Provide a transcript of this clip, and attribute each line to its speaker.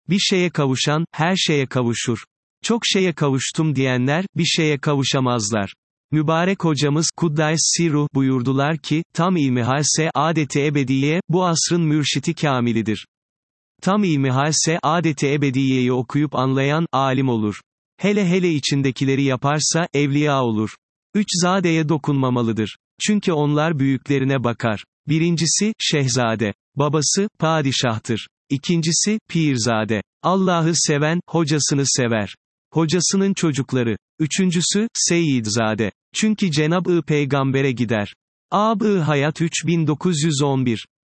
Speaker 1: Bir şeye kavuşan, her şeye kavuşur. Çok şeye kavuştum diyenler, bir şeye kavuşamazlar. Mübarek hocamız, Kuddais Sirruh, buyurdular ki, tam ilmihalse, adeti ebediye, bu asrın mürşiti kamilidir. Tam ilmihalse, adeti ebediyeyi okuyup anlayan, alim olur. Hele hele içindekileri yaparsa, evliya olur. Üç zadeye dokunmamalıdır. Çünkü onlar büyüklerine bakar. Birincisi, şehzade. Babası, padişahtır. İkincisi, pirzade. Allah'ı seven, hocasını sever. Hocasının çocukları. Üçüncüsü, seyidzade. Çünkü Cenab-ı Peygamber'e gider. Ab-ı Hayat 3911